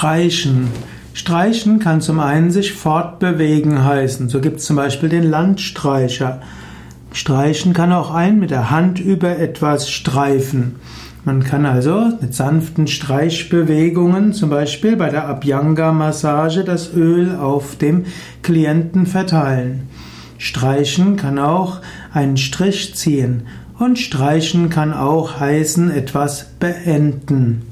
Streichen. Streichen kann zum einen sich fortbewegen heißen. So gibt es zum Beispiel den Landstreicher. Streichen kann auch ein mit der Hand über etwas streifen. Man kann also mit sanften Streichbewegungen, zum Beispiel bei der Abhyanga-Massage, das Öl auf dem Klienten verteilen. Streichen kann auch einen Strich ziehen. Und streichen kann auch heißen etwas beenden.